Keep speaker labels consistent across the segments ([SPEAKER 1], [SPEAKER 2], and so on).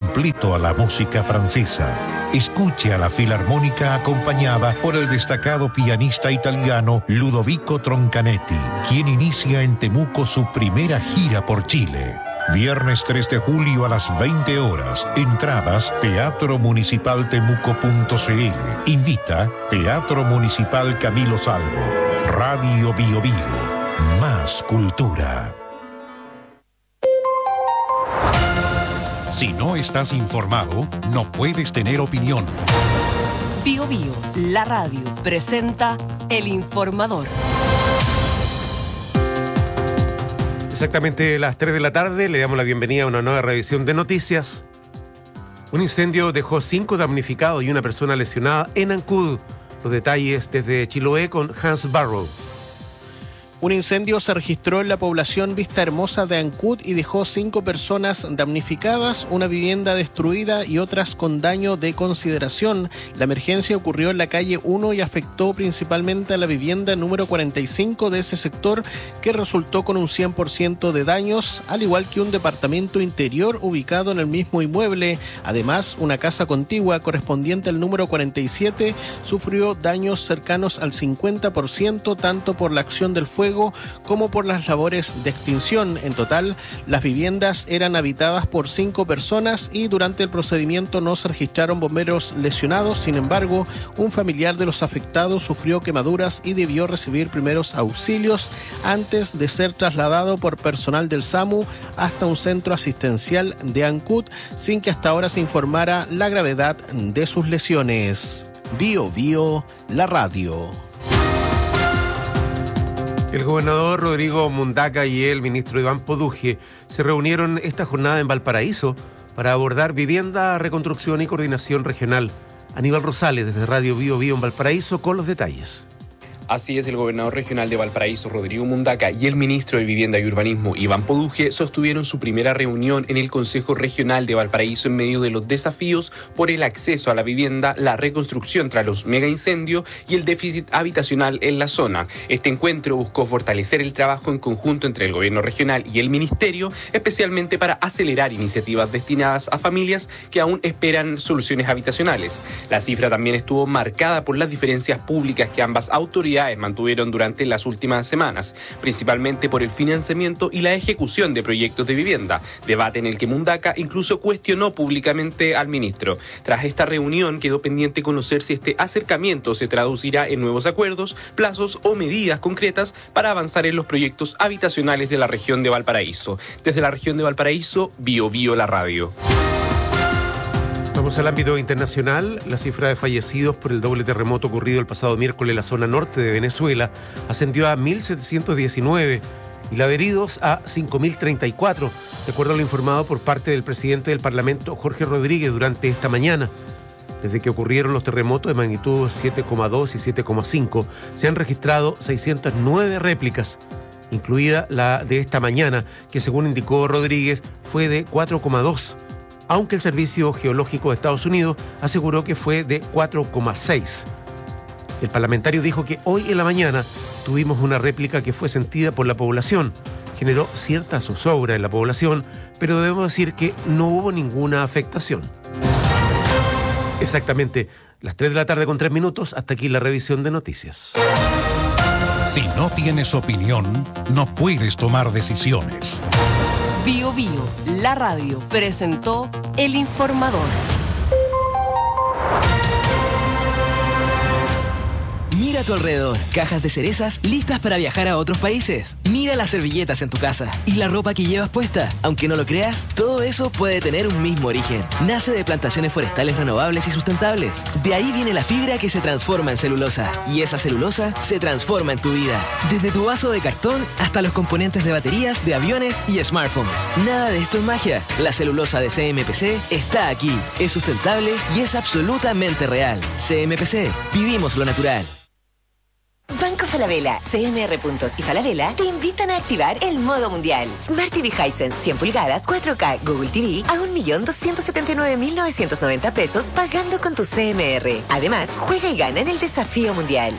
[SPEAKER 1] completo a la música francesa. Escuche a la Filarmónica acompañada por el destacado pianista italiano Ludovico Troncanetti, quien inicia en Temuco su primera gira por Chile. Viernes 3 de julio a las 20 horas. Entradas teatromunicipaltemuco.cl. Invita Teatro Municipal Camilo Salvo. Radio Bio Bio. Más cultura. Si no estás informado, no puedes tener opinión.
[SPEAKER 2] Bio Bio, la radio, presenta El Informador.
[SPEAKER 3] Exactamente las 3 de la tarde, le damos la bienvenida a una nueva revisión de noticias. Un incendio dejó 5 damnificados y una persona lesionada en Ancud. Los detalles desde Chiloé con Hans Barrow.
[SPEAKER 4] Un incendio se registró en la población Vista Hermosa de Ancud y dejó 5 personas damnificadas, una vivienda destruida y otras con daño de consideración. La emergencia ocurrió en la calle 1 y afectó principalmente a la vivienda número 45 de ese sector, que resultó con un 100% de daños, al igual que un departamento interior ubicado en el mismo inmueble. Además, una casa contigua correspondiente al número 47 sufrió daños cercanos al 50%, tanto por la acción del fuego como por las labores de extinción. En total, las viviendas eran habitadas por 5 personas y durante el procedimiento no se registraron bomberos lesionados. Sin embargo, un familiar de los afectados sufrió quemaduras y debió recibir primeros auxilios antes de ser trasladado por personal del SAMU hasta un centro asistencial de Ancud, sin que hasta ahora se informara la gravedad de sus lesiones. Bio Bio, la radio.
[SPEAKER 3] El gobernador Rodrigo Mundaca y el ministro Iván Poduje se reunieron esta jornada en Valparaíso para abordar vivienda, reconstrucción y coordinación regional. Aníbal Rosales, desde Radio Bio Bio en Valparaíso, con los detalles.
[SPEAKER 5] Así es, el gobernador regional de Valparaíso, Rodrigo Mundaca, y el ministro de Vivienda y Urbanismo, Iván Poduje, sostuvieron su primera reunión en el Consejo Regional de Valparaíso en medio de los desafíos por el acceso a la vivienda, la reconstrucción tras los megaincendios y el déficit habitacional en la zona. Este encuentro buscó fortalecer el trabajo en conjunto entre el gobierno regional y el ministerio, especialmente para acelerar iniciativas destinadas a familias que aún esperan soluciones habitacionales. La cifra también estuvo marcada por las diferencias públicas que ambas autoridades mantuvieron durante las últimas semanas, principalmente por el financiamiento y la ejecución de proyectos de vivienda, debate en el que Mundaca incluso cuestionó públicamente al ministro. Tras esta reunión quedó pendiente conocer si este acercamiento se traducirá en nuevos acuerdos, plazos o medidas concretas para avanzar en los proyectos habitacionales de la región de Valparaíso. Desde la región de Valparaíso, Bio Bio, la radio.
[SPEAKER 3] Vamos al ámbito internacional. La cifra de fallecidos por el doble terremoto ocurrido el pasado miércoles en la zona norte de Venezuela ascendió a 1.719 y la de heridos a 5.034, de acuerdo a lo informado por parte del presidente del Parlamento, Jorge Rodríguez, durante esta mañana. Desde que ocurrieron los terremotos de magnitud 7,2 y 7,5, se han registrado 609 réplicas, incluida la de esta mañana, que según indicó Rodríguez fue de 4,2. Aunque el Servicio Geológico de Estados Unidos aseguró que fue de 4,6. El parlamentario dijo que hoy en la mañana tuvimos una réplica que fue sentida por la población. Generó cierta zozobra en la población, pero debemos decir que no hubo ninguna afectación. Exactamente, las 3 de la tarde con 3 minutos, hasta aquí la revisión de noticias.
[SPEAKER 1] Si no tienes opinión, no puedes tomar decisiones.
[SPEAKER 2] Bio Bio, la radio, presentó El Informador.
[SPEAKER 6] Mira a tu alrededor, cajas de cerezas listas para viajar a otros países. Mira las servilletas en tu casa y la ropa que llevas puesta. Aunque no lo creas, todo eso puede tener un mismo origen. Nace de plantaciones forestales renovables y sustentables. De ahí viene la fibra que se transforma en celulosa. Y esa celulosa se transforma en tu vida. Desde tu vaso de cartón hasta los componentes de baterías, de aviones y smartphones. Nada de esto es magia. La celulosa de CMPC está aquí. Es sustentable y es absolutamente real. CMPC, vivimos lo natural.
[SPEAKER 7] Banco Falabella, CMR Puntos y Falabella te invitan a activar el modo mundial. Smart TV Hisense 100 pulgadas 4K Google TV a 1.279.990 pesos pagando con tu CMR. Además, juega y gana en el desafío mundial.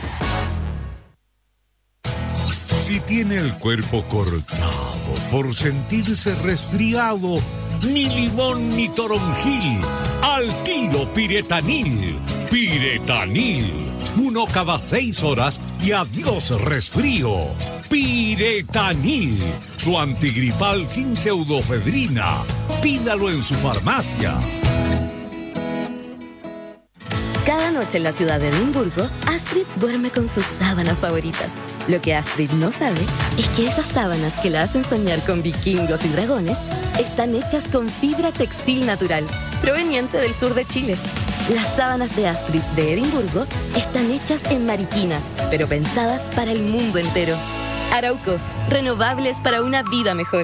[SPEAKER 8] Si tiene el cuerpo cortado por sentirse resfriado, ni limón ni toronjil. Al tiro Piretanil. Piretanil. 1 cada 6 horas y adiós resfrío. Piretanil. Su antigripal sin pseudofedrina. Pídalo en su farmacia.
[SPEAKER 9] Cada noche en la ciudad de Edimburgo, Astrid duerme con sus sábanas favoritas. Lo que Astrid no sabe es que esas sábanas que la hacen soñar con vikingos y dragones están hechas con fibra textil natural, proveniente del sur de Chile. Las sábanas de Astrid de Edimburgo están hechas en Mariquina, pero pensadas para el mundo entero. Arauco, renovables para una vida mejor.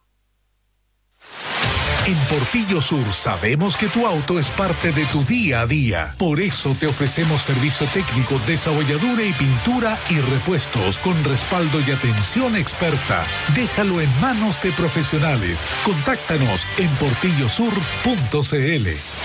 [SPEAKER 8] En Portillo Sur sabemos que tu auto es parte de tu día a día. Por eso te ofrecemos servicio técnico, desabolladura y pintura y repuestos con respaldo y atención experta. Déjalo en manos de profesionales. Contáctanos en portillosur.cl.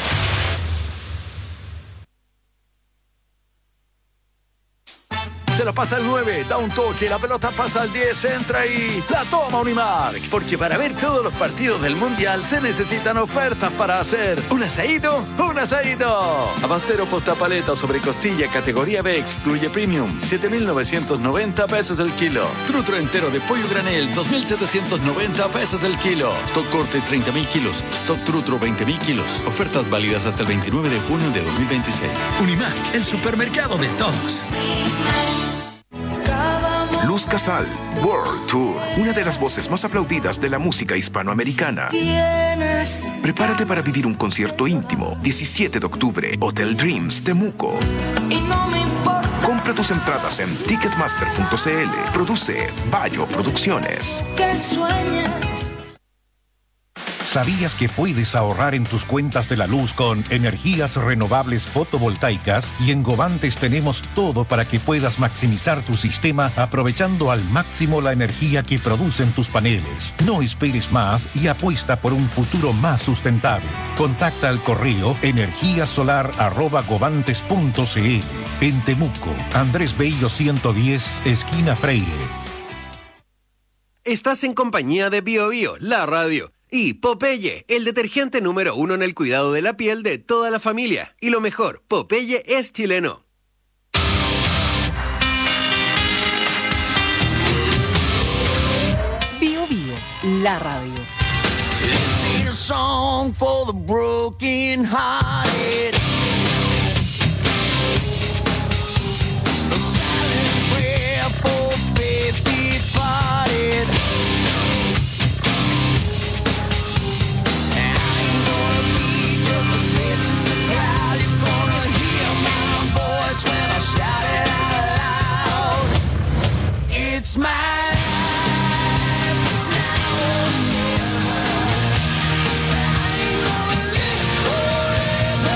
[SPEAKER 10] Se la pasa al 9, da un toque, la pelota pasa al 10, entra y la toma Unimark. Porque para ver todos los partidos del Mundial se necesitan ofertas para hacer un asadito, un asadito. Abastero postapaleta sobre costilla categoría B excluye premium, 7.990 pesos el kilo. Trutro entero de pollo granel, 2.790 pesos el kilo. Stock cortes 30.000 kilos, stock trutro 20.000 kilos. Ofertas válidas hasta el 29 de junio de 2026. Unimark, el supermercado de todos.
[SPEAKER 11] Luz Casal, World Tour, una de las voces más aplaudidas de la música hispanoamericana. Prepárate para vivir un concierto íntimo, 17 de octubre, Hotel Dreams, Temuco. Compra tus entradas en ticketmaster.cl. Produce Bayo Producciones.
[SPEAKER 1] ¿Sabías que puedes ahorrar en tus cuentas de la luz con energías renovables fotovoltaicas? Y en Govantes tenemos todo para que puedas maximizar tu sistema aprovechando al máximo la energía que producen tus paneles. No esperes más y apuesta por un futuro más sustentable. Contacta al correo energiasolar@govantes.cl. En Temuco, Andrés Bello 110, esquina Freire.
[SPEAKER 12] Estás en compañía de Bio Bio, la radio. Y Popeye, el detergente número 1 en el cuidado de la piel de toda la familia. Y lo mejor, Popeye es chileno.
[SPEAKER 2] Bio Bio, la radio.
[SPEAKER 13] This ain't a song for the broken hearted. A silent prayer for faith departed. When I shout it out loud, it's my life, it's now or never. I ain't gonna live forever.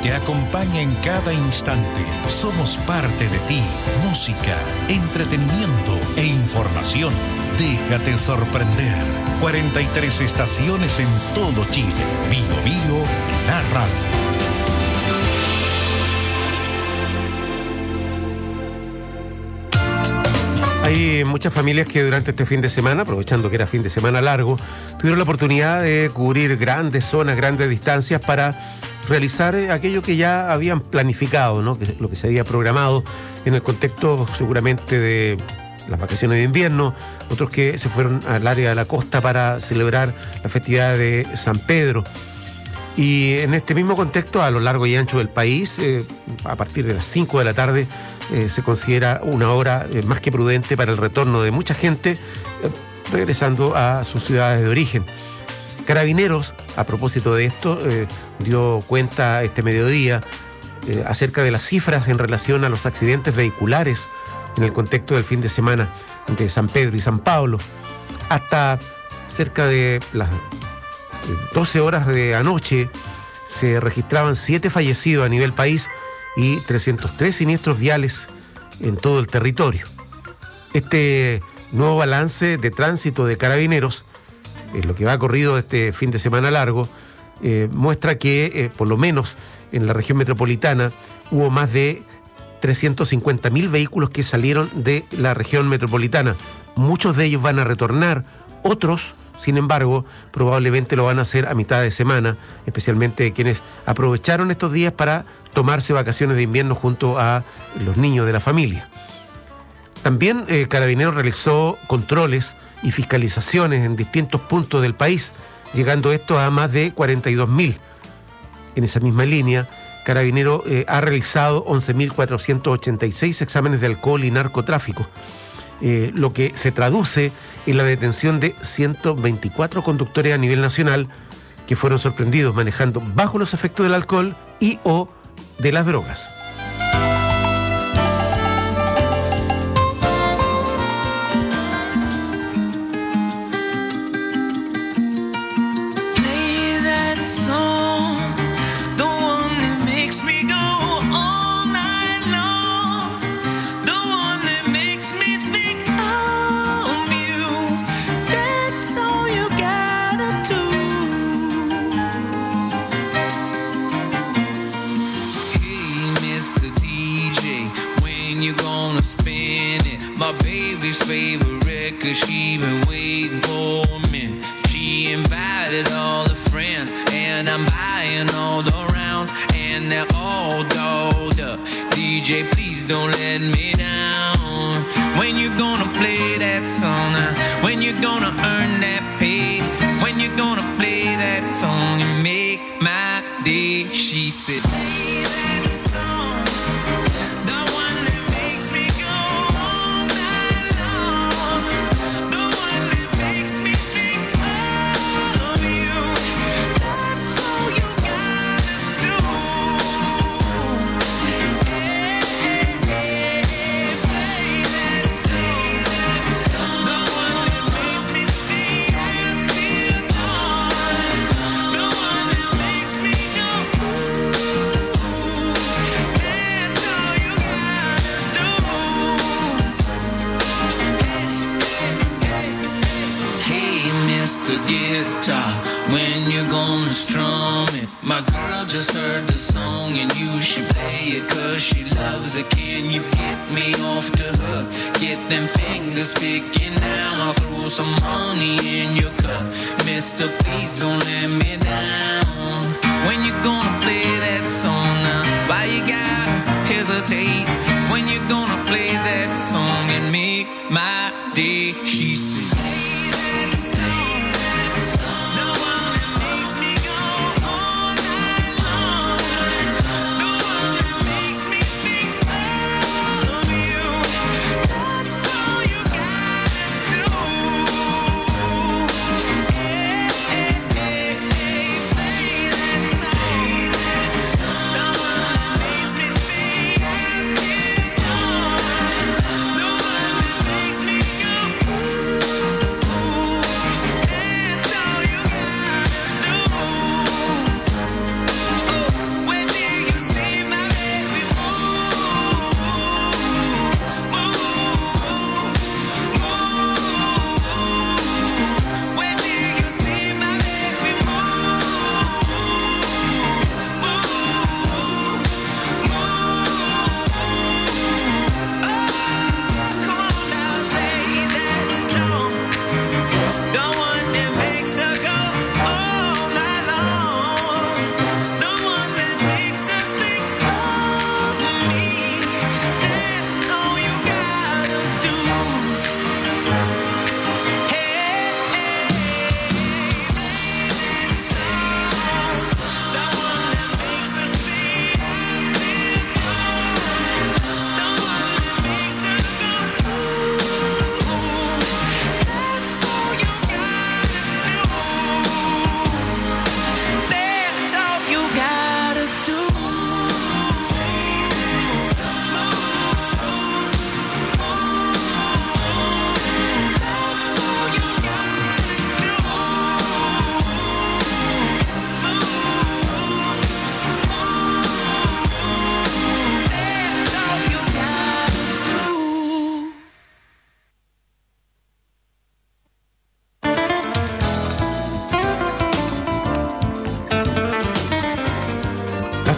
[SPEAKER 1] te acompaña en cada instante. Somos parte de ti. Música, entretenimiento e información. Déjate sorprender. 43 estaciones en todo Chile. Bio Bio, la radio.
[SPEAKER 3] Hay muchas familias que durante este fin de semana, aprovechando que era fin de semana largo, tuvieron la oportunidad de cubrir grandes zonas, grandes distancias para realizar aquello que ya habían planificado, ¿no? Lo que se había programado en el contexto seguramente de las vacaciones de invierno, otros que se fueron al área de la costa para celebrar la festividad de San Pedro. Y en este mismo contexto, a lo largo y ancho del país, a partir de las 5 de la tarde, se considera una hora más que prudente para el retorno de mucha gente regresando a sus ciudades de origen. Carabineros, a propósito de esto, dio cuenta este mediodía acerca de las cifras en relación a los accidentes vehiculares en el contexto del fin de semana de San Pedro y San Pablo. Hasta cerca de las 12 horas de anoche se registraban 7 fallecidos a nivel país y 303 siniestros viales en todo el territorio. Este nuevo balance de tránsito de Carabineros, lo que va corrido este fin de semana largo, muestra que por lo menos en la región metropolitana hubo más de 350.000 vehículos que salieron de la región metropolitana. Muchos de ellos van a retornar, otros, sin embargo, probablemente lo van a hacer a mitad de semana, especialmente quienes aprovecharon estos días para tomarse vacaciones de invierno junto a los niños de la familia. También Carabineros realizó controles y fiscalizaciones en distintos puntos del país, llegando esto a más de 42.000. En esa misma línea, Carabineros ha realizado 11.486 exámenes de alcohol y narcotráfico, lo que se traduce en la detención de 124 conductores a nivel nacional que fueron sorprendidos manejando bajo los efectos del alcohol y o de las drogas.
[SPEAKER 13] She been waiting for me. She invited all the friends, and I'm buying all the rounds, and they're all dolled up. DJ, please don't let me down. When you gonna play that song? When you gonna earn that pay? When you gonna play that song and make my day? She said, play that song. When you gonna strum it? My girl just heard the song and you should play it cause she loves it. Can you get me off the hook? Get them fingers picking now. I'll throw some money in your cup. Mister, please don't let me down. When you gonna play that song now? Why you gotta hesitate? When you gonna play that song and make my day? She said,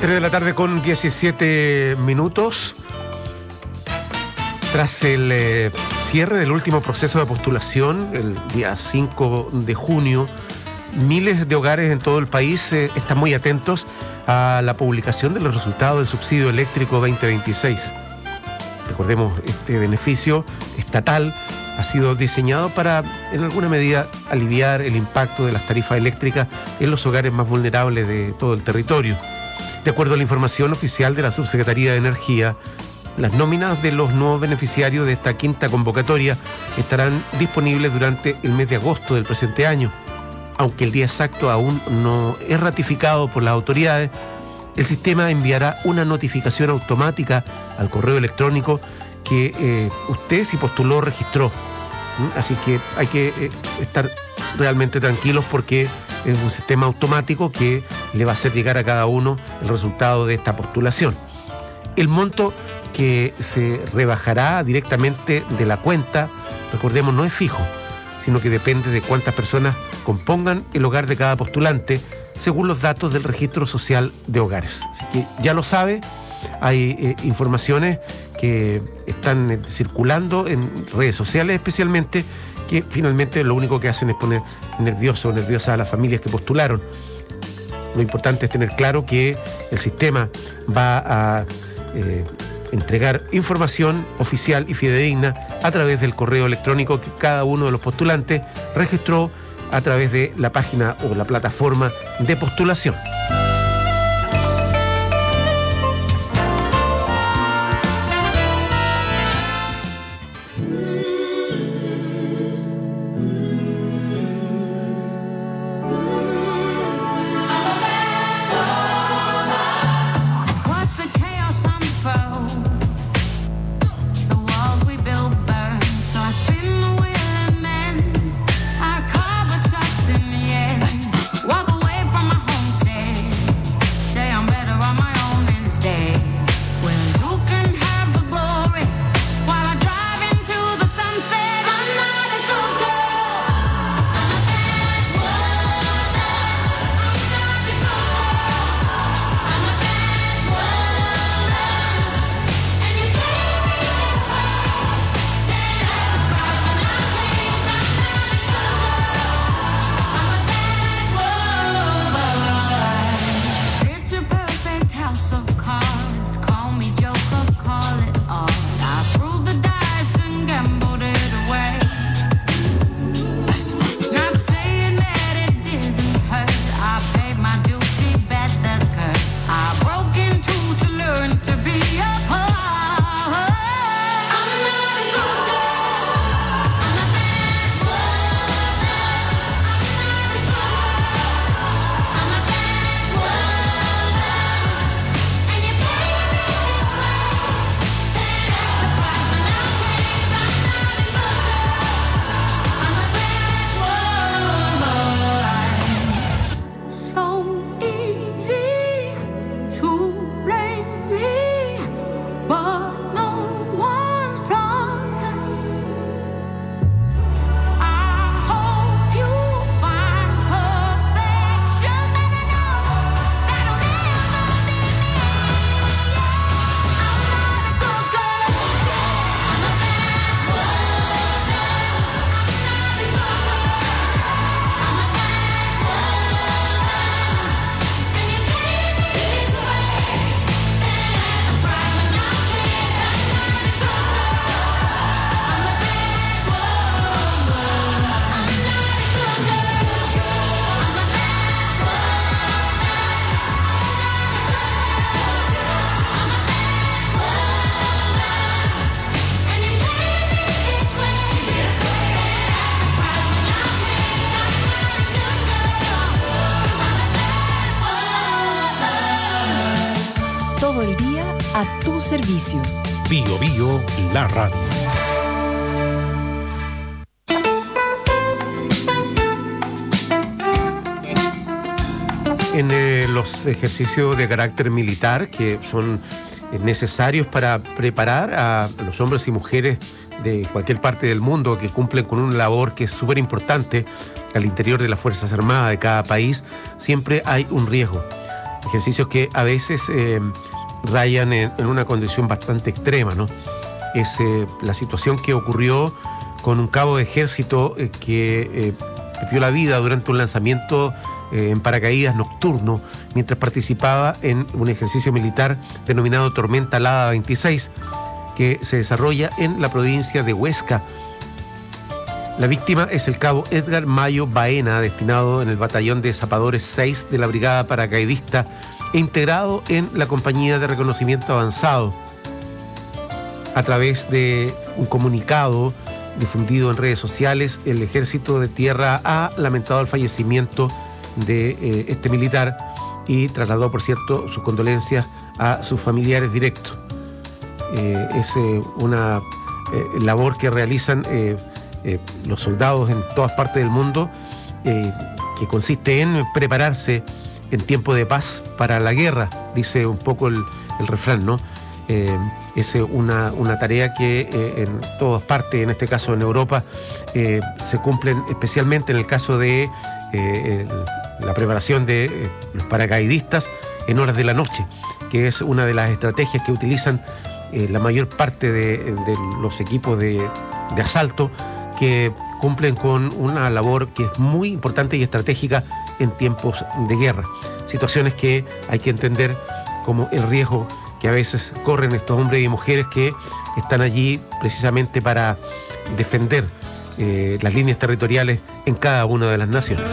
[SPEAKER 3] 3 de la tarde con 17 minutos. Tras el cierre del último proceso de postulación, el día 5 de junio, miles de hogares en todo el país están muy atentos a la publicación de los resultados del subsidio eléctrico 2026. Recordemos, este beneficio estatal ha sido diseñado para, en alguna medida, aliviar el impacto de las tarifas eléctricas en los hogares más vulnerables de todo el territorio. De acuerdo a la información oficial de la Subsecretaría de Energía, las nóminas de los nuevos beneficiarios de esta quinta convocatoria estarán disponibles durante el mes de agosto del presente año. Aunque el día exacto aún no es ratificado por las autoridades, el sistema enviará una notificación automática al correo electrónico que usted, si postuló, registró. Así que hay que estar realmente tranquilos porque es un sistema automático que le va a hacer llegar a cada uno el resultado de esta postulación. El monto que se rebajará directamente de la cuenta, recordemos, no es fijo, sino que depende de cuántas personas compongan el hogar de cada postulante, según los datos del Registro Social de Hogares. Así que ya lo sabe, hay informaciones que están circulando en redes sociales especialmente, que finalmente lo único que hacen es poner nervioso o nerviosa a las familias que postularon. Lo importante es tener claro que el sistema va a entregar información oficial y fidedigna a través del correo electrónico que cada uno de los postulantes registró a través de la página o la plataforma de postulación.
[SPEAKER 2] Servicio.
[SPEAKER 1] Bio Bio, la radio.
[SPEAKER 3] En los ejercicios de carácter militar que son necesarios para preparar a los hombres y mujeres de cualquier parte del mundo que cumplen con una labor que es súper importante al interior de las Fuerzas Armadas de cada país, siempre hay un riesgo. ejercicios que a veces rayan en una condición bastante extrema, ¿no? Es la situación que ocurrió con un cabo de ejército que perdió la vida durante un lanzamiento en paracaídas nocturno mientras participaba en un ejercicio militar denominado Tormenta Alada 26, que se desarrolla en la provincia de Huesca. La víctima es el cabo Edgar Mayo Baena, destinado en el batallón de zapadores 6 de la brigada paracaidista e integrado en la compañía de reconocimiento avanzado. A través de un comunicado difundido en redes sociales, el Ejército de Tierra ha lamentado el fallecimiento de este militar y trasladó, por cierto, sus condolencias a sus familiares directos. Es una labor que realizan los soldados en todas partes del mundo, que consiste en prepararse en tiempo de paz para la guerra, dice un poco el refrán, ¿no? Es una tarea que en todas partes, en este caso en Europa, se cumplen, especialmente en el caso de la preparación de los paracaidistas en horas de la noche, que es una de las estrategias que utilizan la mayor parte de los equipos de asalto, que cumplen con una labor que es muy importante y estratégica en tiempos de guerra. Situaciones que hay que entender como el riesgo que a veces corren estos hombres y mujeres que están allí precisamente para defender las líneas territoriales en cada una de las naciones.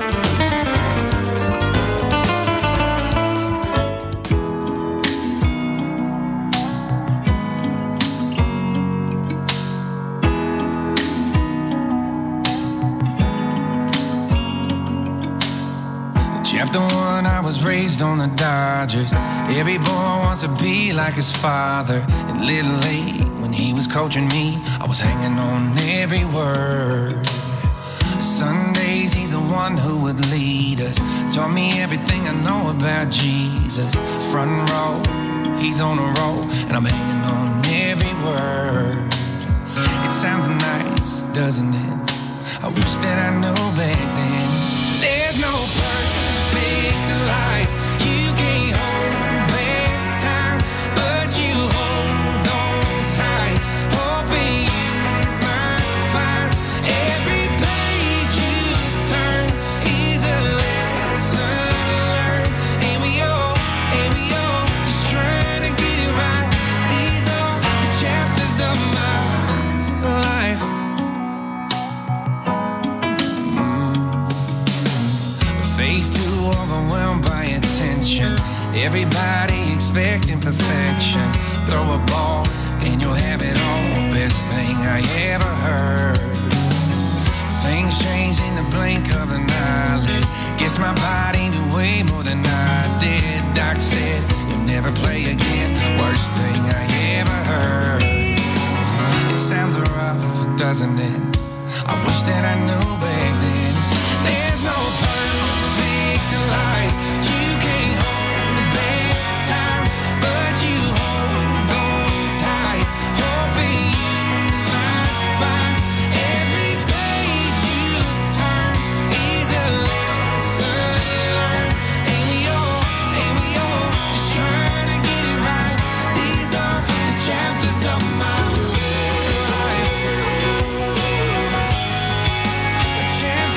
[SPEAKER 13] Raised on the Dodgers. Every boy wants to be like his father. And Little League, when he was coaching me, I was hanging on every word. Sundays, he's the one who would lead us. Taught me everything I know about Jesus. Front row, he's on a roll, and I'm hanging on every word. It sounds nice, doesn't it? I wish that I knew back then. There's no perfect life. You can't hold back time, but you hold on tight, hoping you might find every page you turn is a lesson learned. And we all just trying to get it right. These are the chapters of my life. Face too overwhelmed by attention. Everybody expecting perfection. Throw a ball and you'll have it all. Best thing I ever heard. Things change in the blink of an eyelid. Guess my body knew way more than I did. Doc said you'll never play again. Worst thing I ever heard. It sounds rough, doesn't it? I wish that I knew back then. There's no perfect life. You can't hold back time, but you hold on tight, hoping you might find every page you turn is a lesson learned. And we all just trying to get it right. These are the chapters of my life. The chapters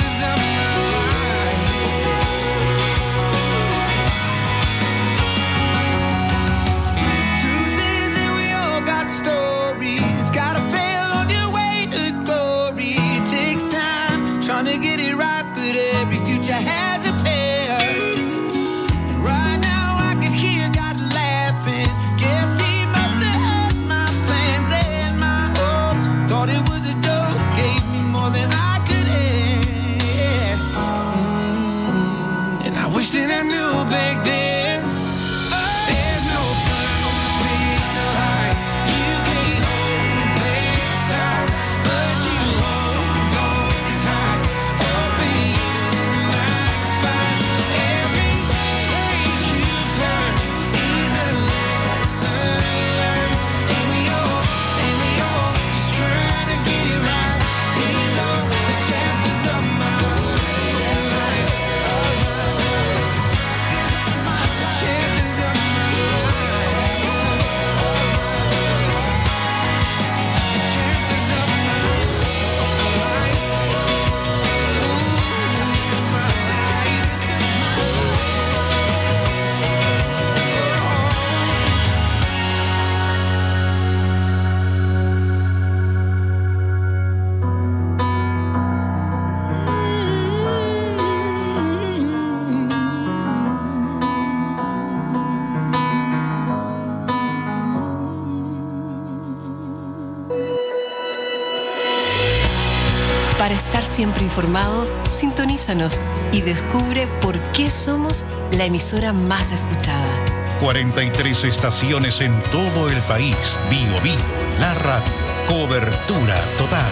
[SPEAKER 2] siempre informado, sintonízanos y descubre por qué somos la emisora más escuchada.
[SPEAKER 1] 43 estaciones en todo el país. Bio Bio, la radio. Cobertura total.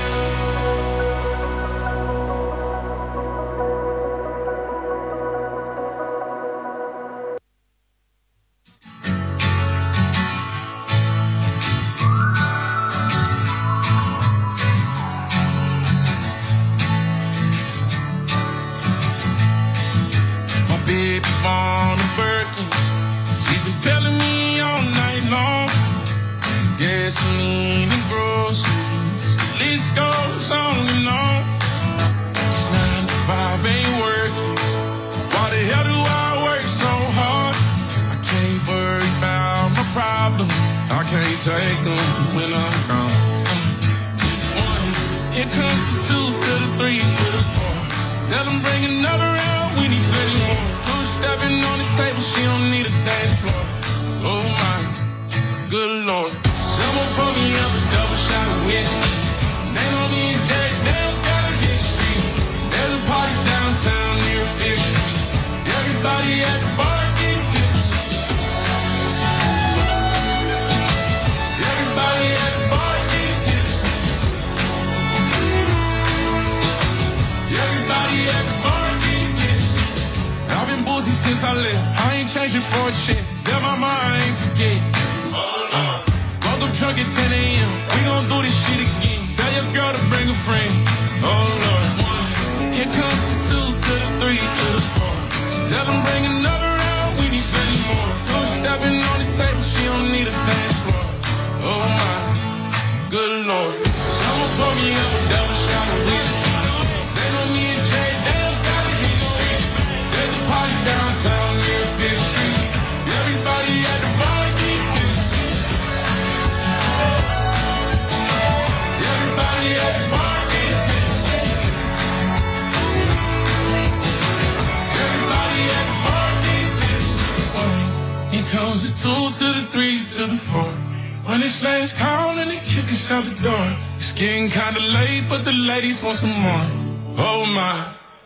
[SPEAKER 13] Ladies want some more. Oh my,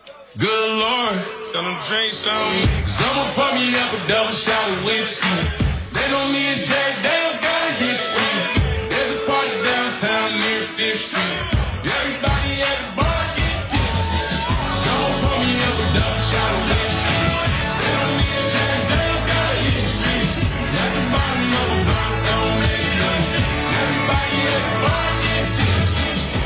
[SPEAKER 13] good Lord. Tell them drink some. Someone pour me up a double shot of whiskey. They know me and Jack Dale's got a history. There's a party downtown near Fifth Street. Everybody at the bar get tipsy. Someone pour me up a double shot of whiskey. They know me and Jack Dale's got a history. At the bottom of the bar, don't mess with me. Everybody at the bar get tipsy.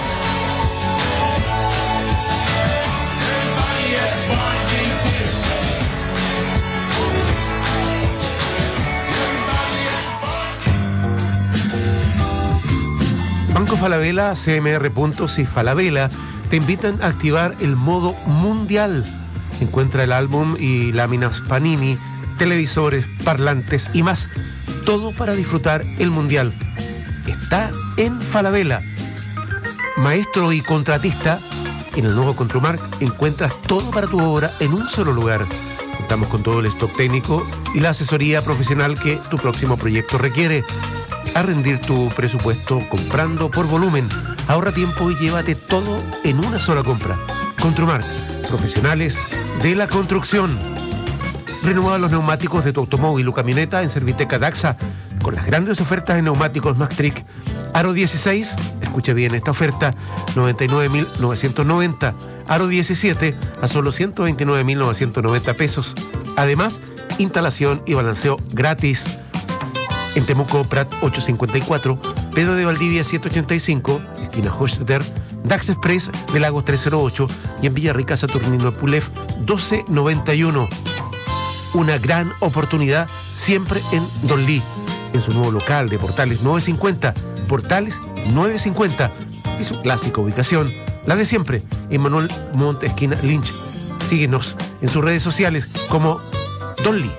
[SPEAKER 3] Banco Falabella, CMR Puntos y Falabella te invitan a activar el modo mundial. Encuentra el álbum y láminas Panini, televisores, parlantes y más. Todo para disfrutar el mundial. Está en Falabella. Maestro y contratista, en el nuevo Contromark encuentras todo para tu obra en un solo lugar. Contamos con todo el stock técnico y la asesoría profesional que tu próximo proyecto requiere. A rendir tu presupuesto comprando por volumen. Ahorra tiempo y llévate todo en una sola compra. Contromark, profesionales de la construcción. Renueva los neumáticos de tu automóvil o camioneta en Serviteca Daxa con las grandes ofertas de neumáticos Maxtric. Aro 16, escuche bien esta oferta, 99.990. Aro 17 a solo 129.990 pesos. Además, instalación y balanceo gratis. En Temuco, Prat 854, Pedro de Valdivia 785, esquina Hochstetter, Dax Express de Lagos 308 y en Villarrica Saturnino Pulef 1291. Una gran oportunidad siempre en Don Lee, en su nuevo local de Portales 950, Portales 950 y su clásica ubicación, la de siempre, en Manuel Montt, esquina Lynch. Síguenos en sus redes sociales como Don Lee.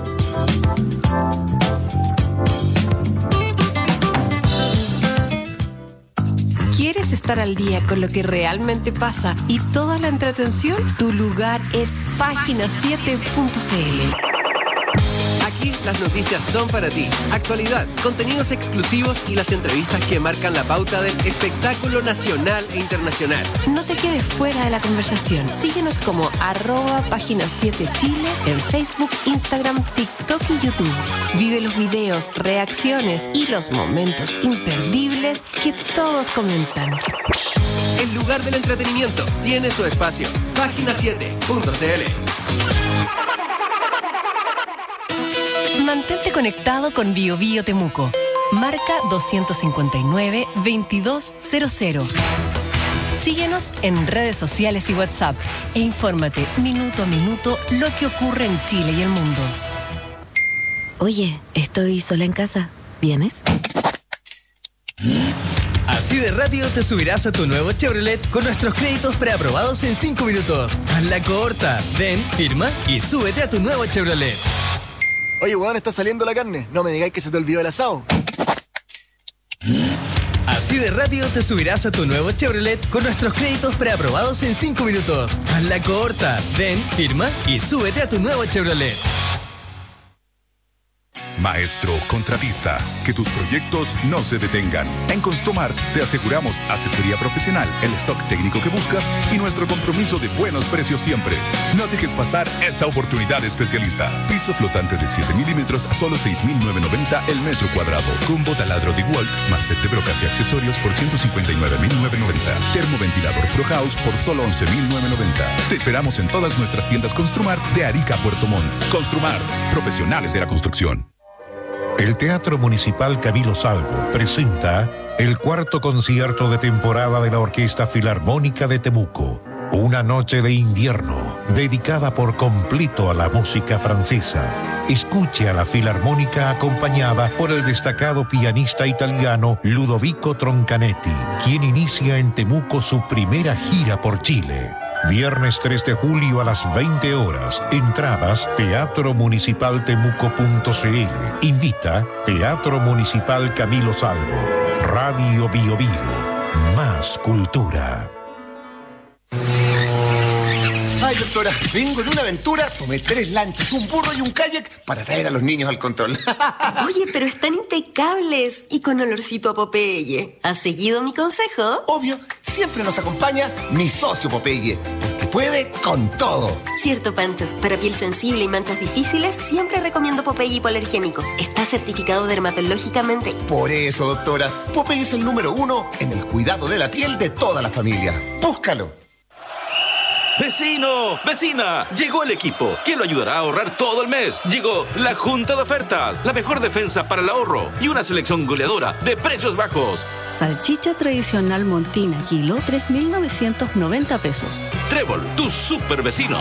[SPEAKER 2] ¿Quieres estar al día con lo que realmente pasa y toda la entretención? Tu lugar es Página7.cl. Aquí
[SPEAKER 12] Aquí las noticias son para ti. Actualidad, contenidos exclusivos y las entrevistas que marcan la pauta del espectáculo nacional e internacional.
[SPEAKER 2] No te quedes fuera de la conversación. Síguenos como @Página 7 Chile en Facebook, Instagram, TikTok y YouTube. Vive los videos, reacciones y los momentos imperdibles que todos comentan.
[SPEAKER 12] El lugar del entretenimiento tiene su espacio. Página7.cl.
[SPEAKER 2] Mantente conectado con BioBio Temuco. Marca 259-2200. Síguenos en redes sociales y WhatsApp e infórmate minuto a minuto lo que ocurre en Chile y el mundo.
[SPEAKER 9] Oye, estoy sola en casa. ¿Vienes?
[SPEAKER 6] Así de rápido te subirás a tu nuevo Chevrolet con nuestros créditos preaprobados en 5 minutos. Haz la corta, ven, firma y súbete a tu nuevo Chevrolet.
[SPEAKER 14] Oye, weón, está saliendo la carne. No me digáis que se te olvidó el asado.
[SPEAKER 6] Así de rápido te subirás a tu nuevo Chevrolet con nuestros créditos preaprobados en 5 minutos. Haz la corta, ven, firma y súbete a tu nuevo Chevrolet.
[SPEAKER 15] Maestro contratista, que tus proyectos no se detengan. En Construmart te aseguramos asesoría profesional, el stock técnico que buscas y nuestro compromiso de buenos precios siempre. No dejes pasar esta oportunidad especialista. Piso flotante de 7 milímetros a solo 6.990 el metro cuadrado. Combo taladro DeWalt más set de brocas y accesorios por 159.990. Termoventilador Pro House por solo 11.990. Te esperamos en todas nuestras tiendas Construmart de Arica a Puerto Montt. Construmart, profesionales de la construcción.
[SPEAKER 1] El Teatro Municipal Camilo Salvo presenta el 4º concierto de temporada de la Orquesta Filarmónica de Temuco. Una noche de invierno dedicada por completo a la música francesa. Escuche a la Filarmónica acompañada por el destacado pianista italiano Ludovico Troncanetti, quien inicia en Temuco su primera gira por Chile. Viernes 3 de julio a las 20 horas. Entradas teatromunicipaltemuco.cl. Invita Teatro Municipal Camilo Salvo. Radio Bio Bio. Más cultura.
[SPEAKER 16] Ay, doctora, vengo de una aventura, tomé 3 lanchas, un burro y un kayak para traer a los niños al control.
[SPEAKER 17] Oye, pero están impecables y con olorcito a Popeye. ¿Has seguido mi consejo?
[SPEAKER 16] Obvio, siempre nos acompaña mi socio Popeye, porque puede con todo.
[SPEAKER 17] Cierto, Pancho. Para piel sensible y manchas difíciles, siempre recomiendo Popeye hipoalergénico. Está certificado dermatológicamente.
[SPEAKER 16] Por eso, doctora, Popeye es el número 1 en el cuidado de la piel de toda la familia. Búscalo.
[SPEAKER 18] ¡Vecino! ¡Vecina! Llegó el equipo que lo ayudará a ahorrar todo el mes. Llegó la Junta de Ofertas, la mejor defensa para el ahorro y una selección goleadora de precios bajos.
[SPEAKER 19] Salchicha tradicional Montina, kilo, 3.990 pesos.
[SPEAKER 18] Trébol, tu super vecino.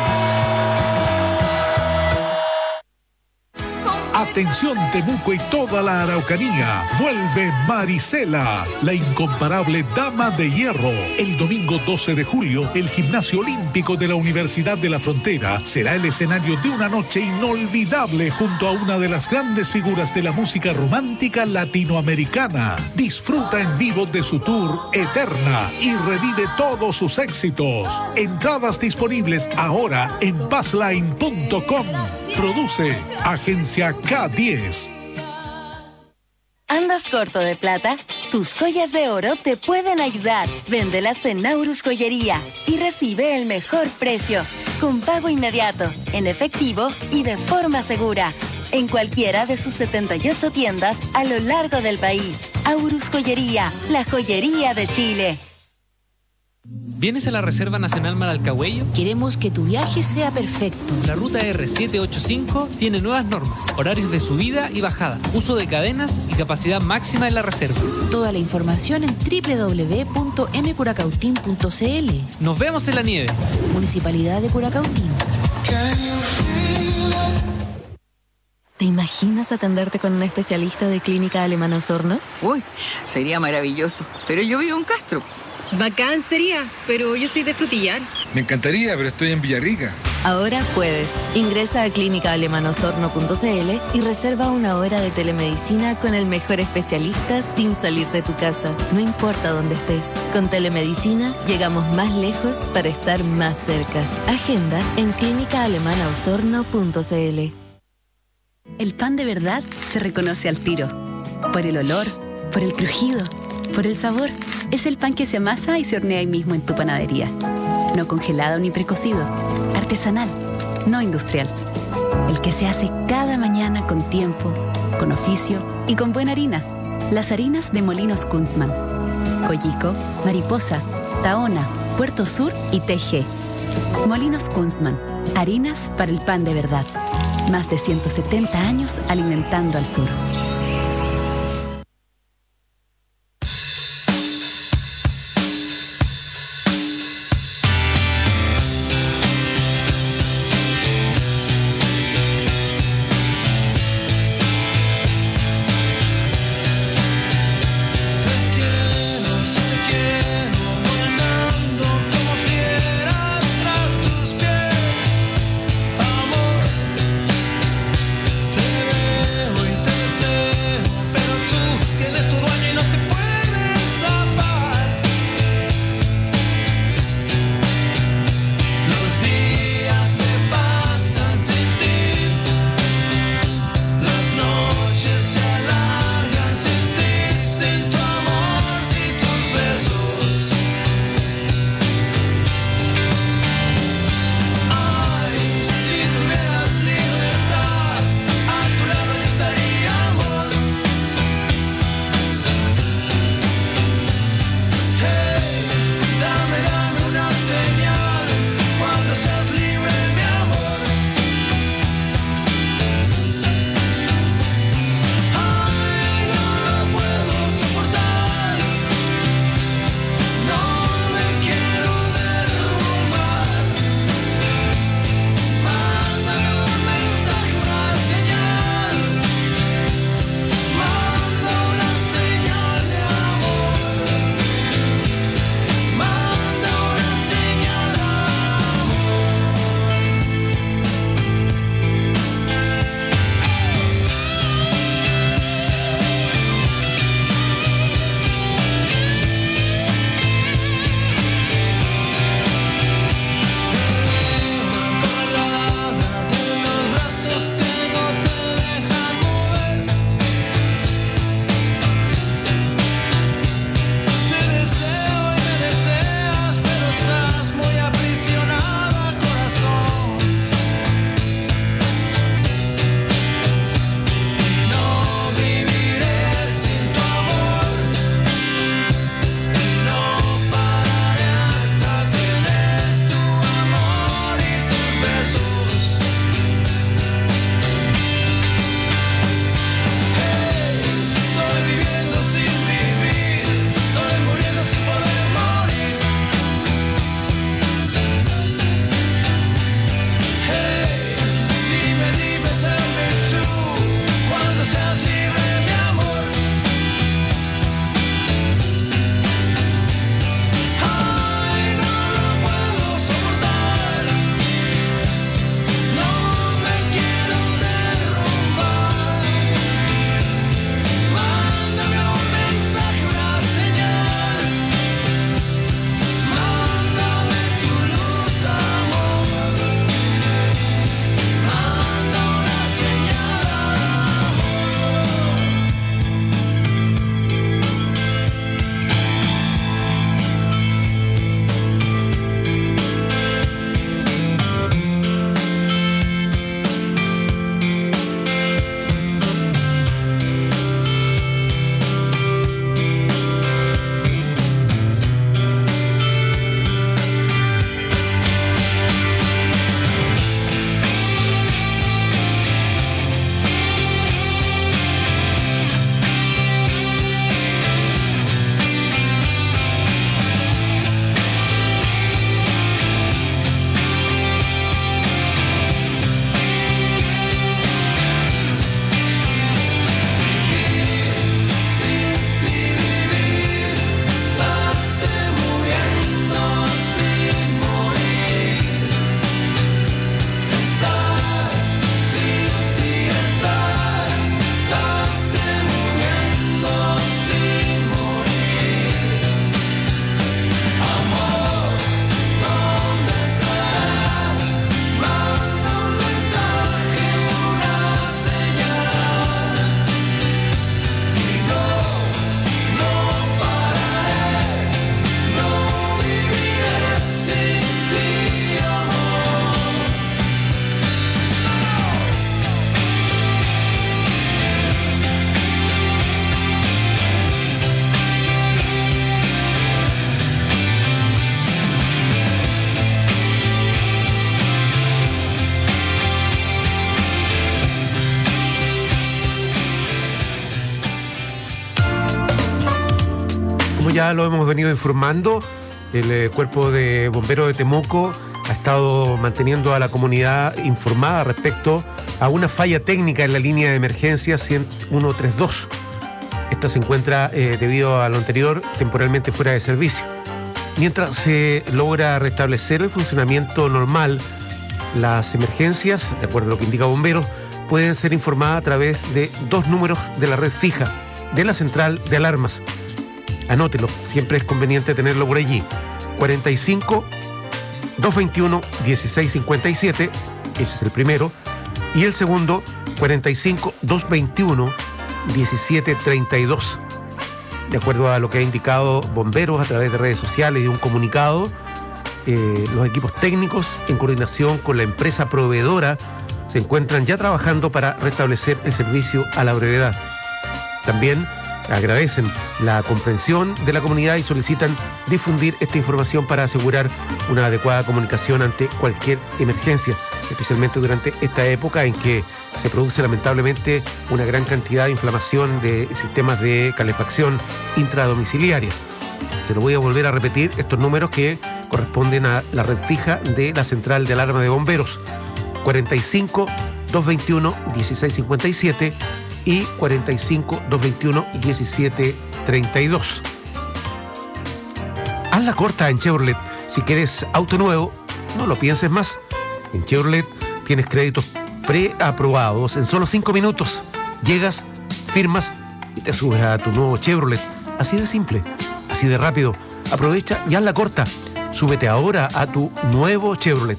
[SPEAKER 8] Atención Temuco y toda la Araucanía, vuelve Marisela, la incomparable dama de hierro. El domingo 12 de julio, el Gimnasio Olímpico de la Universidad de la Frontera será el escenario de una noche inolvidable junto a una de las grandes figuras de la música romántica latinoamericana. Disfruta en vivo de su tour Eterna y revive todos sus éxitos. Entradas disponibles ahora en Passline.com. Produce Agencia K10.
[SPEAKER 20] ¿Andas corto de plata? Tus joyas de oro te pueden ayudar. Véndelas en Naurus Joyería y recibe el mejor precio, con pago inmediato, en efectivo y de forma segura. En cualquiera de sus 78 tiendas a lo largo del país. Aurus Joyería, la joyería de Chile.
[SPEAKER 21] ¿Vienes a la Reserva Nacional Maralcahuello?
[SPEAKER 22] Queremos que tu viaje sea perfecto.
[SPEAKER 21] La ruta R785 tiene nuevas normas, horarios de subida y bajada, uso de cadenas y capacidad máxima en la reserva.
[SPEAKER 22] Toda la información en www.mcuracautín.cl.
[SPEAKER 21] Nos vemos en la nieve.
[SPEAKER 22] Municipalidad de Curacautín.
[SPEAKER 9] ¿Te imaginas atenderte con un especialista de Clínica Alemana Osorno?
[SPEAKER 23] Uy, sería maravilloso. Pero yo vivo en Castro.
[SPEAKER 24] Bacán sería, pero yo soy de Frutillar.
[SPEAKER 25] Me encantaría, pero estoy en Villarrica.
[SPEAKER 9] Ahora puedes. Ingresa a clínicaalemanosorno.cl y reserva una hora de telemedicina con el mejor especialista sin salir de tu casa. No importa dónde estés. Con telemedicina llegamos más lejos para estar más cerca. Agenda en clínicaalemanaosorno.cl.
[SPEAKER 4] el pan de verdad se reconoce al tiro. Por el olor, por el crujido, por el sabor. Es el pan que se amasa y se hornea ahí mismo en tu panadería. No congelado ni precocido. Artesanal, no industrial. El que se hace cada mañana con tiempo, con oficio y con buena harina. Las harinas de Molinos Kunstmann. Coyico, Mariposa, Tahona, Puerto Sur y TG. Molinos Kunstmann. Harinas para el pan de verdad. Más de 170 años alimentando al sur.
[SPEAKER 13] Te veo y te deseo.
[SPEAKER 3] ya lo hemos venido informando. El Cuerpo de Bomberos de Temuco ha estado manteniendo a la comunidad informada respecto a una falla técnica en la línea de emergencia 132. Esta se encuentra, debido a lo anterior, temporalmente fuera de servicio. Mientras se logra restablecer el funcionamiento normal, las emergencias, de acuerdo a lo que indica Bomberos, pueden ser informadas a través de 2 números de la red fija de la central de alarmas. Anótelo, siempre es conveniente tenerlo por allí. 45-221-1657, ese es el primero. Y el segundo, 45-221-1732. De acuerdo a lo que ha indicado Bomberos a través de redes sociales y un comunicado, los equipos técnicos, en coordinación con la empresa proveedora, se encuentran ya trabajando para restablecer el servicio a la brevedad. También agradecen la comprensión de la comunidad y solicitan difundir esta información para asegurar una adecuada comunicación ante cualquier emergencia, especialmente durante esta época en que se produce lamentablemente una gran cantidad de inflamación de sistemas de calefacción intradomiciliaria. Se lo voy a volver a repetir, estos números que corresponden a la red fija de la central de alarma de bomberos: 45-221-1657 y 45-221-1732. Hazla corta en Chevrolet. Si quieres auto nuevo, no lo pienses más. En Chevrolet tienes créditos preaprobados en solo 5 minutos. Llegas, firmas y te subes a tu nuevo Chevrolet. Así de simple, así de rápido. Aprovecha y hazla corta. Súbete ahora a tu nuevo Chevrolet.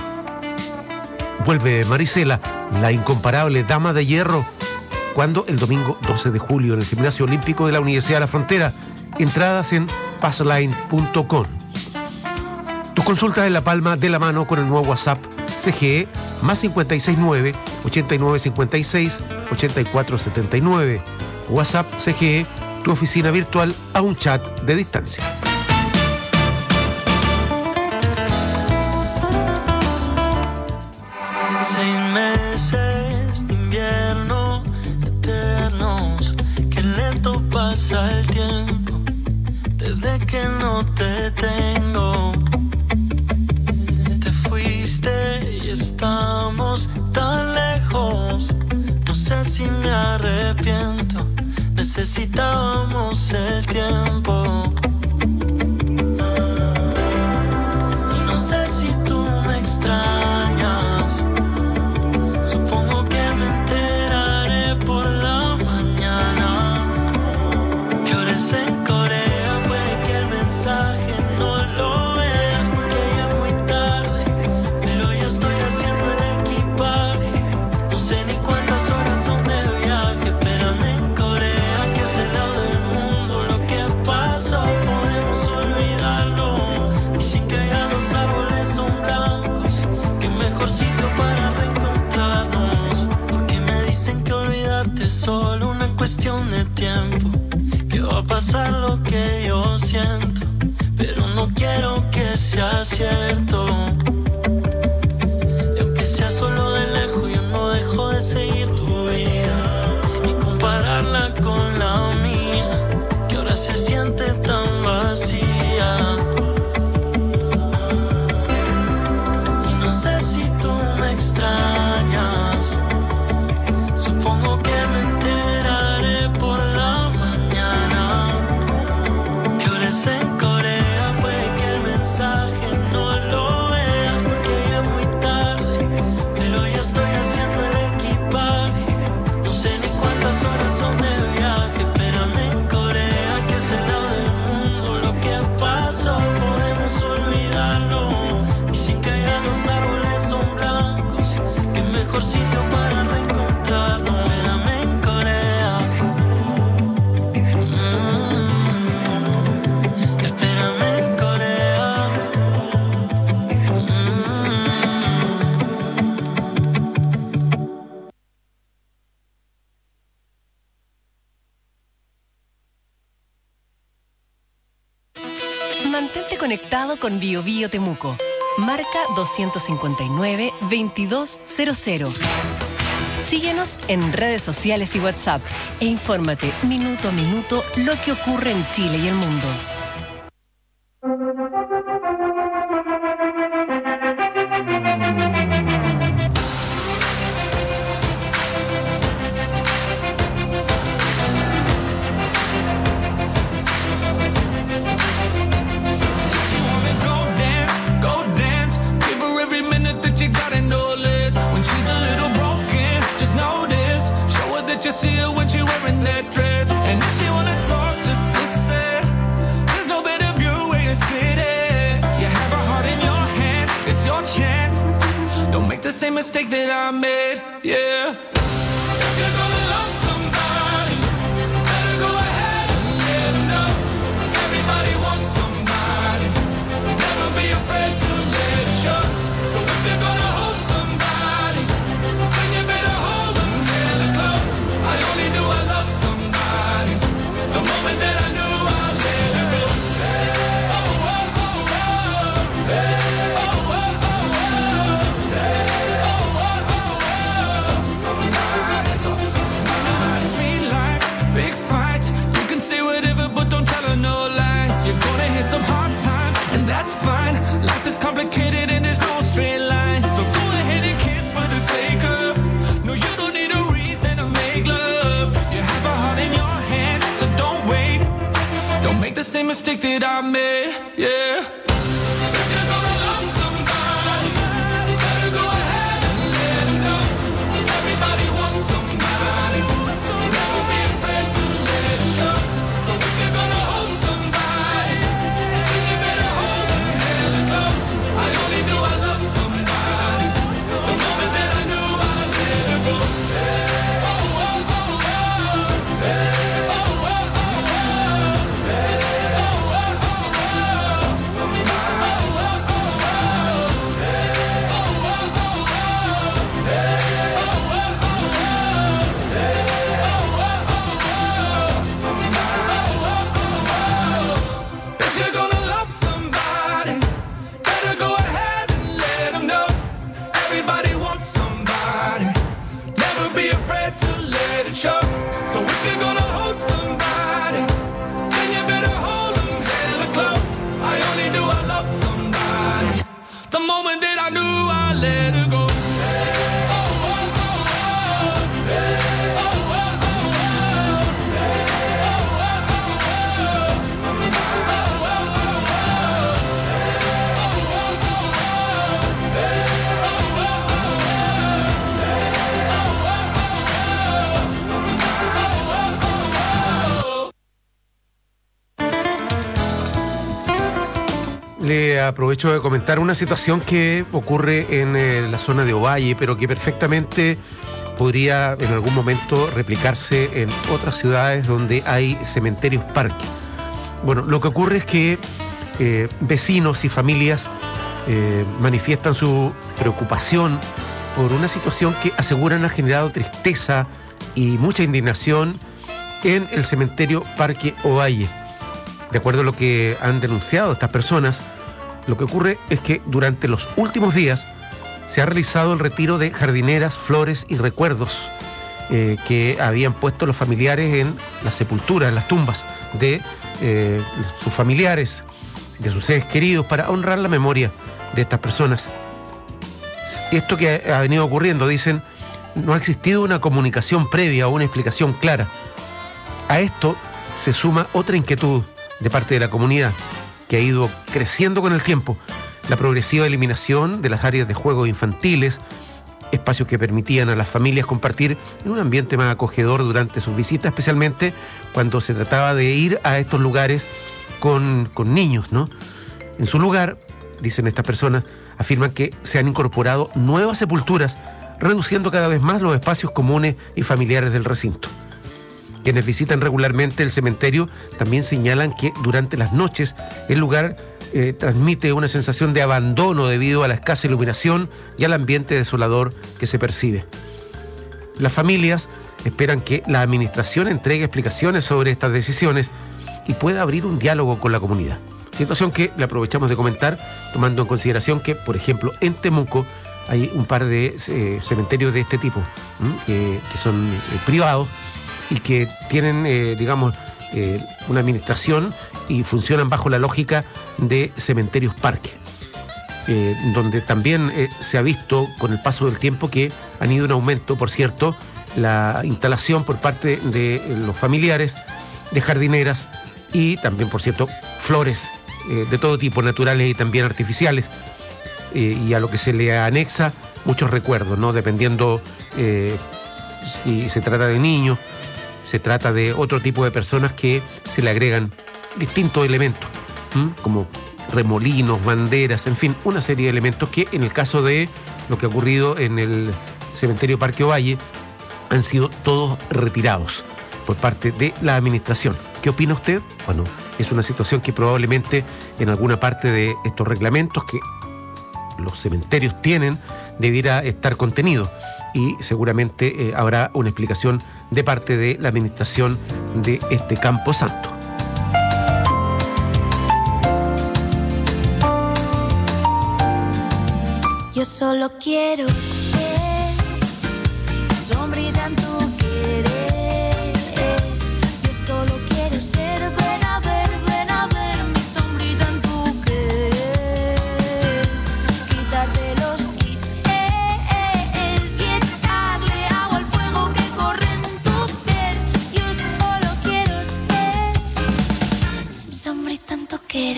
[SPEAKER 3] Vuelve Marisela, la incomparable dama de hierro. ¿Cuándo? El domingo 12 de julio en el Gimnasio Olímpico de la Universidad de la Frontera. Entradas en passline.com. Tus consultas en la palma de la mano con el nuevo WhatsApp CGE +569 8956 8479. WhatsApp CGE, tu oficina virtual a un chat de distancia.
[SPEAKER 5] Pasa el tiempo desde que no te tengo. Te fuiste y estamos tan lejos. No sé si me arrepiento. Necesitábamos el tiempo. Y no sé si tú me extrañas. Supongo que me enteraré por la mañana. En Corea puede que el mensaje no lo veas porque ya es muy tarde, pero ya estoy haciendo el equipaje. No sé ni cuántas horas son de viaje. Espérame en Corea, que es el lado del mundo. Lo que pasó podemos olvidarlo. Dicen que allá los árboles son blancos, que mejor sitio para reencontrarnos. Porque me dicen que olvidarte es solo una cuestión de tiempo. Va a pasar lo que yo siento, pero no quiero que sea cierto. Y aunque sea solo de lejos, yo no dejo de seguir tu vida y compararla con la mía, que ahora se siente tan vacía. Y no sé si tú me extrañas. Supongo que me enteraré por la en Corea, puede que el mensaje no lo veas porque ya es muy tarde, pero ya estoy haciendo el equipaje. No sé ni cuántas horas son de viaje. Espérame en Corea, que es el lado del mundo. Lo que pasó podemos olvidarlo. Dicen que allá los árboles son blancos, que es mejor sitio para reencontrarnos. Espérame en Corea.
[SPEAKER 2] Mantente conectado con BioBio Temuco. Marca 259-2200.
[SPEAKER 7] Síguenos en redes sociales y WhatsApp e infórmate minuto a minuto lo que ocurre en Chile y el mundo.
[SPEAKER 5] You see her when she wearing that dress, and if she wanna talk, just listen. There's no better view where you're sitting. You have a heart in your hand, it's your chance. Don't make the same mistake that I made, yeah. If you're gonna love somebody, better go ahead and let them know. Everybody wants somebody, never be afraid to let it show. So if you're gonna hold somebody, then you better hold them really close. I only knew I loved somebody the moment that I knew I let her go. Oh, oh, oh, oh. Oh, oh, oh, oh. Oh, oh, oh, oh. Somebody. Street life, big fights. You can say whatever, but don't tell her no lies. You're gonna hit some hard time, and that's fine. Life is complicated and there's no straight line. So go ahead and kiss for the sake of. No, you don't need a reason to make love. You have a heart in your hand, so don't wait. Don't make the same mistake that I made, yeah. If you're gonna love somebody, better go ahead and let them know. Everybody wants somebody, never be afraid to let it show. So if you're gonna hold somebody, then you better hold them hella close. I only knew I loved somebody the moment that I knew I let her go. Oh, oh, oh, oh. Oh, oh, oh, oh. Oh, oh, oh, oh. Somebody. If you're gonna love somebody, better go ahead and let them know. Everybody wants somebody, never be afraid to let it show. So if you're gonna hold somebody, then you better hold them hella close. I only knew I loved somebody the moment that I knew I let her go.
[SPEAKER 3] Le aprovecho de comentar una situación que ocurre en la zona de Ovalle, pero que perfectamente podría en algún momento replicarse en otras ciudades donde hay cementerios parque. Bueno, lo que ocurre es que vecinos y familias manifiestan su preocupación por una situación que aseguran ha generado tristeza y mucha indignación en el cementerio Parque Ovalle. De acuerdo a lo que han denunciado estas personas, lo que ocurre es que durante los últimos días se ha realizado el retiro de jardineras, flores y recuerdos que habían puesto los familiares en las sepulturas, en las tumbas de sus familiares, de sus seres queridos, para honrar la memoria de estas personas. Esto que ha venido ocurriendo, dicen, no ha existido una comunicación previa o una explicación clara. A esto se suma otra inquietud de parte de la comunidad, que ha ido creciendo con el tiempo: la progresiva eliminación de las áreas de juegos infantiles, espacios que permitían a las familias compartir en un ambiente más acogedor durante sus visitas, especialmente cuando se trataba de ir a estos lugares con niños, ¿no? En su lugar, dicen estas personas, afirman que se han incorporado nuevas sepulturas, reduciendo cada vez más los espacios comunes y familiares del recinto. Quienes visitan regularmente el cementerio también señalan que durante las noches el lugar transmite una sensación de abandono debido a la escasa iluminación y al ambiente desolador que se percibe. Las familias esperan que la administración entregue explicaciones sobre estas decisiones y pueda abrir un diálogo con la comunidad. Situación que le aprovechamos de comentar, tomando en consideración que, por ejemplo, en Temuco hay un par de cementerios de este tipo, que son privados y que tienen, una administración y funcionan bajo la lógica de cementerios parque, donde también se ha visto con el paso del tiempo que han ido en aumento, por cierto, la instalación por parte de los familiares de jardineras y también, por cierto, flores de todo tipo, naturales y también artificiales, y a lo que se le anexa muchos recuerdos, ¿no? Dependiendo si se trata de niños, se trata de otro tipo de personas que se le agregan distintos elementos, como remolinos, banderas, en fin, una serie de elementos que en el caso de lo que ha ocurrido en el cementerio Parque Ovalle han sido todos retirados por parte de la administración. ¿Qué opina usted? Bueno, es una situación que probablemente en alguna parte de estos reglamentos que los cementerios tienen debiera estar contenido, y seguramente habrá una explicación de parte de la administración de este Campo Santo.
[SPEAKER 5] Yo solo quiero ser sombrita en tu querer. Yo solo quiero ser, ven a ver mi sombrita en tu querer. Quitarte los kits y echarle agua al fuego que corre en tu piel. Yo solo quiero ser sombrita en tu querer.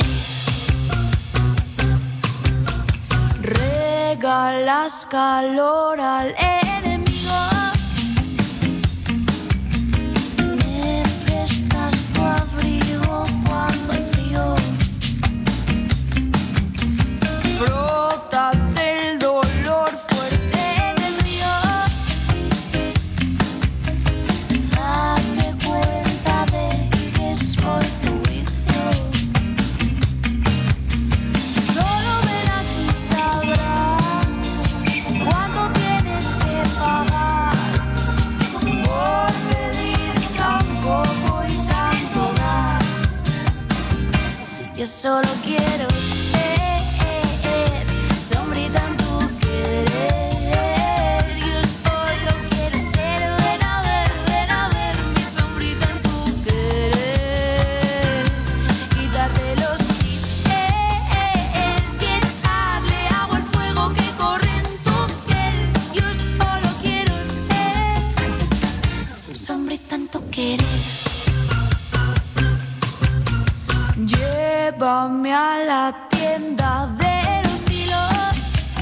[SPEAKER 5] Regalas calor al enemigo, me prestas tu abrigo cuando hay frío, frótate el dolor fuerte en el río, date cuenta de que soy tu vicio, solo ven aquí sabrás cuánto tienes que pagar por pedir tan poco y tanto dar. Yo solo quiero ser sombrita en tu querer. Yo solo quiero ser, ven a ver mi sombrita en tu querer. Quitarte los kits y echarle agua al fuego que corre en tu piel. Yo solo quiero ser sombrita en tu querer. Llévame a la tienda de los hilos.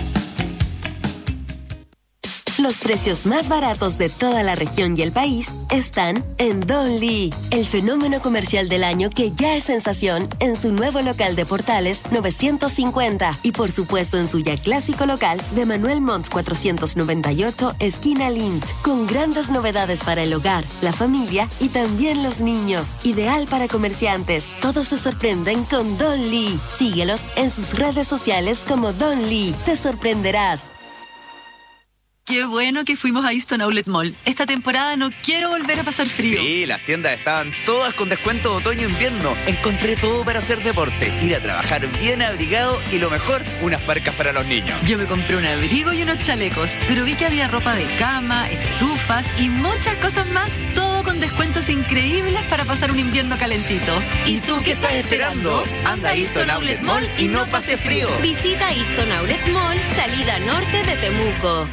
[SPEAKER 9] Los precios más baratos de toda la región y el país están en Don Lee, el fenómeno comercial del año que ya es sensación en su nuevo local de Portales 950 y por supuesto en su ya clásico local de Manuel Montt 498, esquina Lint, con grandes novedades para el hogar, la familia y también los niños. Ideal para comerciantes. Todos se sorprenden con Don Lee. Síguelos en sus redes sociales como Don Lee. Te sorprenderás.
[SPEAKER 6] Qué bueno que fuimos a Easton Outlet Mall. Esta temporada no quiero volver a pasar frío.
[SPEAKER 10] Sí, las tiendas estaban todas con descuento de otoño e invierno. Encontré todo para hacer deporte, ir a trabajar bien abrigado y lo mejor, unas parcas para los niños.
[SPEAKER 6] Yo me compré un abrigo y unos chalecos, pero vi que había ropa de cama, estufas y muchas cosas más. Todo con descuentos increíbles para pasar un invierno calentito.
[SPEAKER 10] ¿Y tú qué estás esperando? Anda a Easton Outlet Mall y no pases frío.
[SPEAKER 2] Visita Easton Outlet Mall, salida norte de Temuco.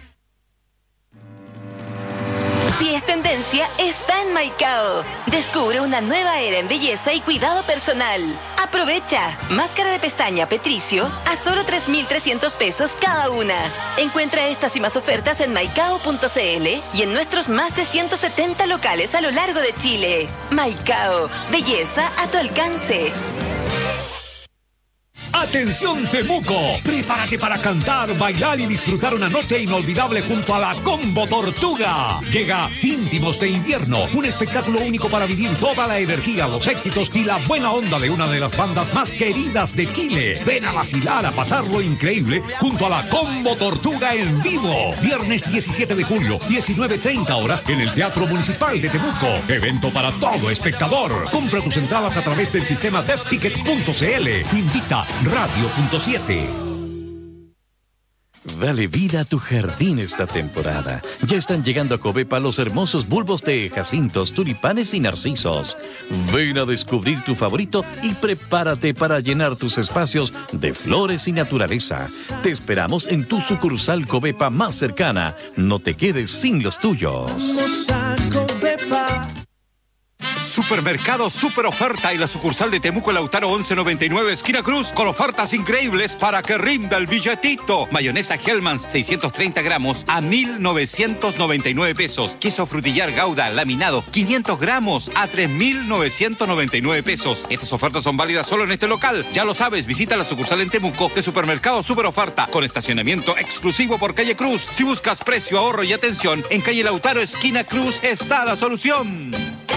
[SPEAKER 2] Si es tendencia, está en Maicao. Descubre una nueva era en belleza y cuidado personal. Aprovecha. Máscara de pestaña Petricio a solo 3.300 pesos cada una. Encuentra estas y más ofertas en maicao.cl y en nuestros más de 170 locales a lo largo de Chile. Maicao. Belleza a tu alcance.
[SPEAKER 11] ¡Atención Temuco! Prepárate para cantar, bailar y disfrutar una noche inolvidable junto a la Combo Tortuga. Llega Íntimos de Invierno, un espectáculo único para vivir toda la energía, los éxitos y la buena onda de una de las bandas más queridas de Chile. Ven a vacilar, a pasarlo increíble junto a la Combo Tortuga en vivo. Viernes 17 de julio, 19:30 horas en el Teatro Municipal de Temuco. Evento para todo espectador. Compra tus entradas a través del sistema devticket.cl. Invita Radio.7.
[SPEAKER 1] Dale vida a tu jardín esta temporada. Ya están llegando a Covepa los hermosos bulbos de jacintos, tulipanes y narcisos. Ven a descubrir tu favorito y prepárate para llenar tus espacios de flores y naturaleza. Te esperamos en tu sucursal Covepa más cercana. No te quedes sin los tuyos.
[SPEAKER 12] Vamos a Covepa.
[SPEAKER 14] Supermercado Super Oferta y la sucursal de Temuco Lautaro 1199 esquina Cruz con ofertas increíbles para que rinda el billetito. Mayonesa Hellmann's 630 gramos a 1,999 pesos. Queso frutillar Gouda laminado 500 gramos a 3,999 pesos. Estas ofertas son válidas solo en este local. Ya lo sabes, visita la sucursal en Temuco de Supermercado Super Oferta con estacionamiento exclusivo por calle Cruz. Si buscas precio, ahorro y atención, en calle Lautaro esquina Cruz está la solución.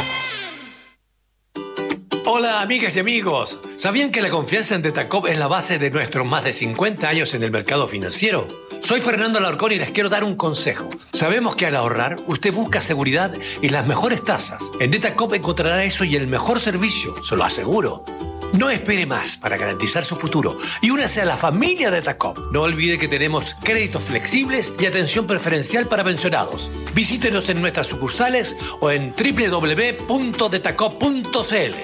[SPEAKER 15] Hola amigas y amigos, ¿sabían que la confianza en Detacop es la base de nuestros más de 50 años en el mercado financiero? Soy Fernando Alarcón y les quiero dar un consejo. Sabemos que al ahorrar, usted busca seguridad y las mejores tasas. En Detacop encontrará eso y el mejor servicio, se lo aseguro. No espere más para garantizar su futuro y únase a la familia de Detacop. No olvide que tenemos créditos flexibles y atención preferencial para pensionados. Visítenos en nuestras sucursales o en www.detacop.cl.